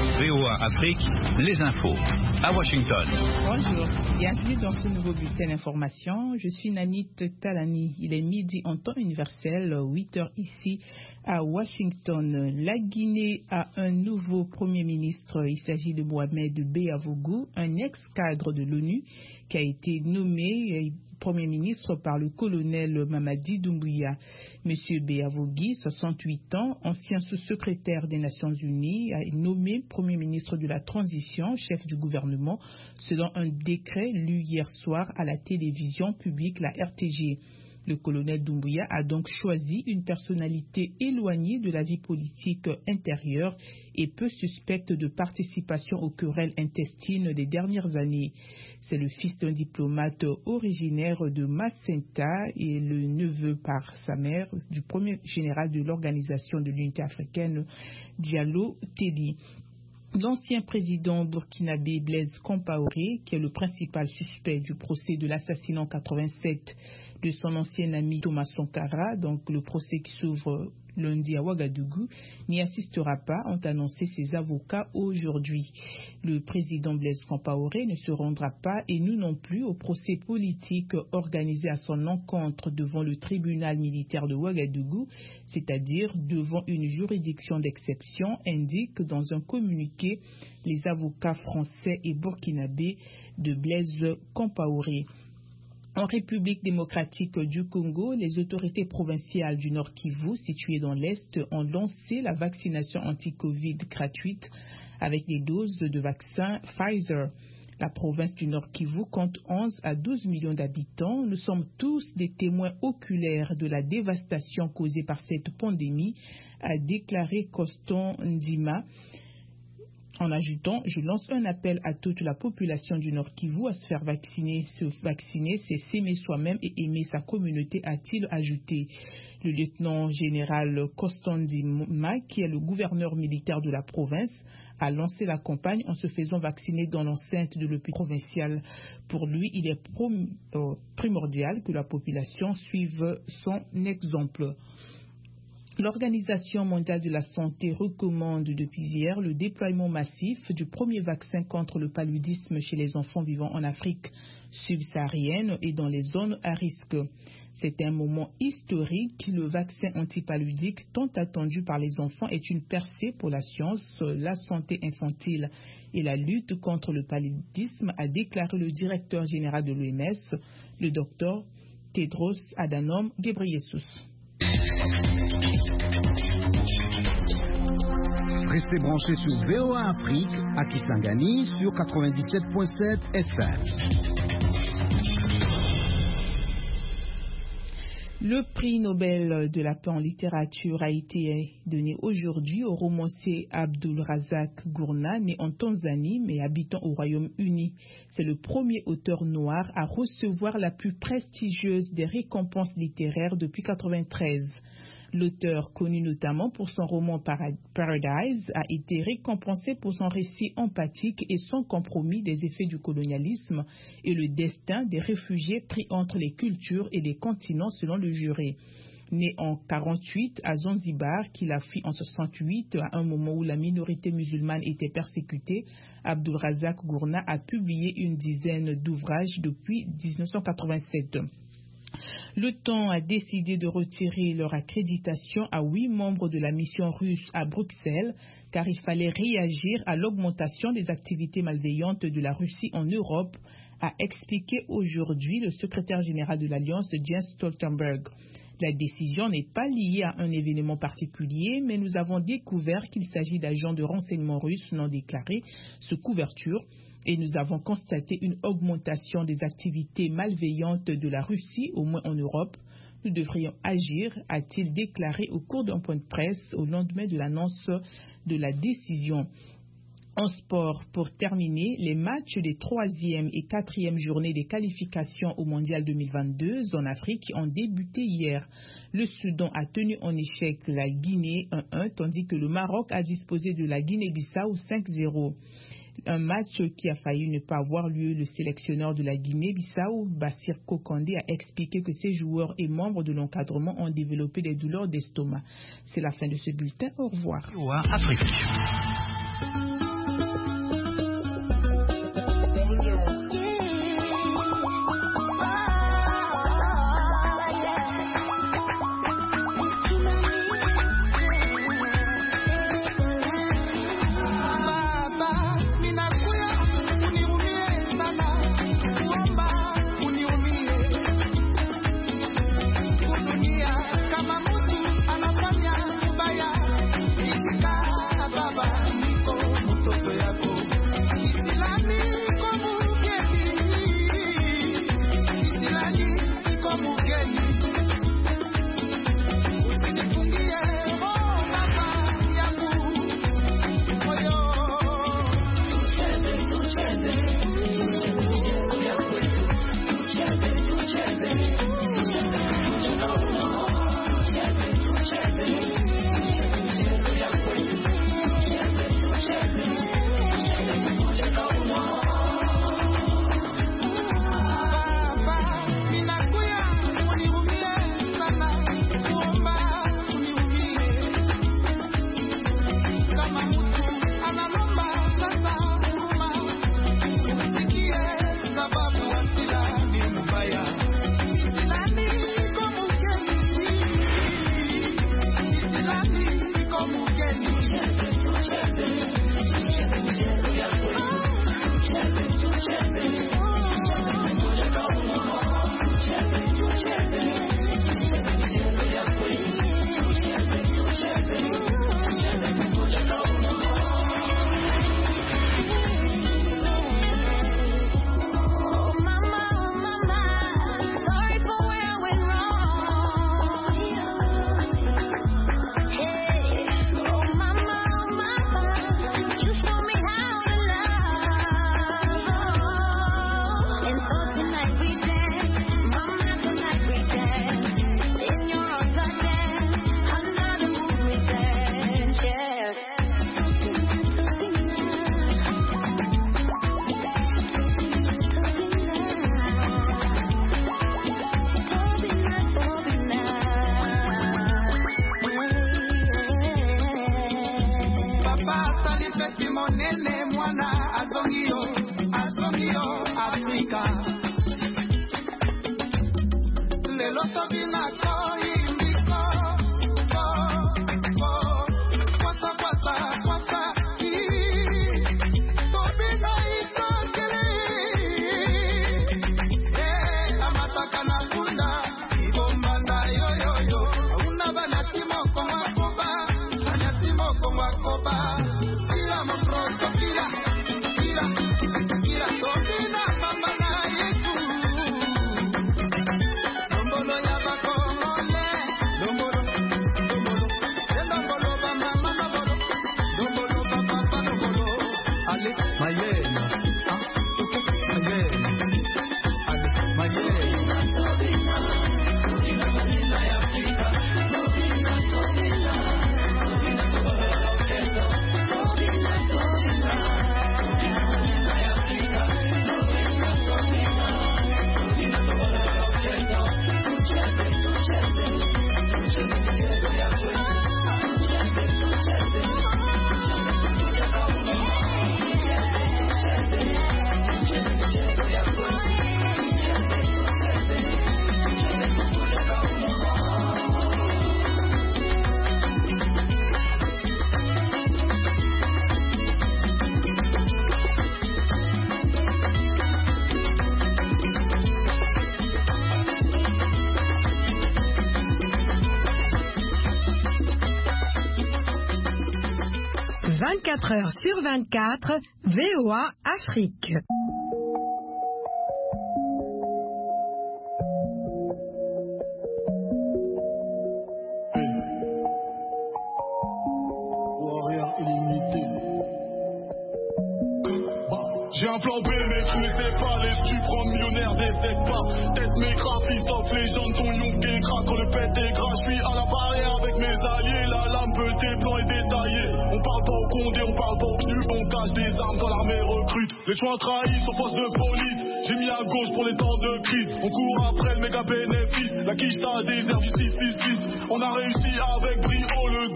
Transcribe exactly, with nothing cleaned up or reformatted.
V O A Afrique, les infos à Washington. Bonjour, bienvenue dans ce nouveau bulletin d'information. Je suis Nanit Talani. Il est midi en temps universel, huit heures ici à Washington. La Guinée a un nouveau Premier ministre. Il s'agit de Mohamed Beavougou, un ex-cadre de l'ONU qui a été nommé Premier ministre par le colonel Mamadi Doumbouya. Monsieur Beavougui, soixante-huit ans, ancien sous-secrétaire des Nations Unies, a été nommé Premier ministre de la Transition, chef du gouvernement, selon un décret lu hier soir à la télévision publique, la R T G. Le colonel Doumbouya a donc choisi une personnalité éloignée de la vie politique intérieure et peu suspecte de participation aux querelles intestines des dernières années. C'est le fils d'un diplomate originaire de Macenta et le neveu par sa mère du premier général de l'Organisation de l'Unité africaine, Diallo Telli. L'ancien président burkinabé Blaise Compaoré, qui est le principal suspect du procès de l'assassinat en quatre-vingt-sept de son ancien ami Thomas Sankara, donc le procès qui s'ouvre lundi à Ouagadougou, n'y assistera pas, ont annoncé ses avocats aujourd'hui. Le président Blaise Compaoré ne se rendra pas, et nous non plus, au procès politique organisé à son encontre devant le tribunal militaire de Ouagadougou, c'est-à-dire devant une juridiction d'exception, indique dans un communiqué les avocats français et burkinabés de Blaise Compaoré. En République démocratique du Congo, les autorités provinciales du Nord Kivu, situées dans l'Est, ont lancé la vaccination anti-Covid gratuite avec des doses de vaccin Pfizer. La province du Nord Kivu compte onze à douze millions d'habitants. Nous sommes tous des témoins oculaires de la dévastation causée par cette pandémie, a déclaré Coston Ndima. En ajoutant, je lance un appel à toute la population du Nord Kivu à se faire vacciner. Se vacciner, c'est s'aimer soi-même et aimer sa communauté, a-t-il ajouté. Le lieutenant général Kostandima, qui est le gouverneur militaire de la province, a lancé la campagne en se faisant vacciner dans l'enceinte de l'hôpital provincial. Pour lui, il est prom- euh, primordial que la population suive son exemple. L'Organisation mondiale de la santé recommande depuis hier le déploiement massif du premier vaccin contre le paludisme chez les enfants vivant en Afrique subsaharienne et dans les zones à risque. C'est un moment historique. Le vaccin antipaludique tant attendu par les enfants est une percée pour la science, la santé infantile et la lutte contre le paludisme, a déclaré le directeur général de l'O M S, le docteur Tedros Adhanom Ghebreyesus. Restez branchés sur V O A Afrique à Kisangani sur quatre-vingt-dix-sept virgule sept F M. Le prix Nobel de la paix en littérature a été donné aujourd'hui au romancier Abdul Razak Gurnah, né en Tanzanie mais habitant au Royaume-Uni. C'est le premier auteur noir à recevoir la plus prestigieuse des récompenses littéraires depuis mille neuf cent quatre-vingt-treize. L'auteur, connu notamment pour son roman Paradise, a été récompensé pour son récit empathique et sans compromis des effets du colonialisme et le destin des réfugiés pris entre les cultures et les continents selon le jury. Né en quarante-huit à Zanzibar, qu'il a fui en soixante-huit à un moment où la minorité musulmane était persécutée, Abdul Razak Gurnah a publié une dizaine d'ouvrages depuis mille neuf cent quatre-vingt-sept. Le temps a décidé de retirer leur accréditation à huit membres de la mission russe à Bruxelles, car il fallait réagir à l'augmentation des activités malveillantes de la Russie en Europe, a expliqué aujourd'hui le secrétaire général de l'Alliance, Jens Stoltenberg. La décision n'est pas liée à un événement particulier, mais nous avons découvert qu'il s'agit d'agents de renseignement russes non déclarés sous couverture, et nous avons constaté une augmentation des activités malveillantes de la Russie, au moins en Europe. Nous devrions agir, a-t-il déclaré au cours d'un point de presse au lendemain de l'annonce de la décision. En sport, pour terminer, les matchs des troisième et quatrième journées des qualifications au Mondial deux mille vingt-deux en Afrique ont débuté hier. Le Soudan a tenu en échec la Guinée un un, tandis que le Maroc a disposé de la Guinée-Bissau cinq zéro. Un match qui a failli ne pas avoir lieu. Le sélectionneur de la Guinée-Bissau, Bassir Kokandé, a expliqué que ses joueurs et membres de l'encadrement ont développé des douleurs d'estomac. C'est la fin de ce bulletin. Au revoir. Afrique. vingt-quatre heures sur vingt-quatre, V O A Afrique. J'ai un plan B, mais tu ne sais pas, les tu prends millionnaire, décède pas. Tête mes graphistes, top, les jambes ton yonk et craque, quand le pète est gras, je suis à la barrière avec mes alliés, la lame petée, blanc et détaillé. On parle pas au condé, on parle pas au pneu, on cache des armes quand l'armée recrute. Les choix trahis au poste de police, j'ai mis à gauche pour les temps de crise. On court après le méga bénéfice, la quiche t'a des airs du six six six. On a réussi avec brio le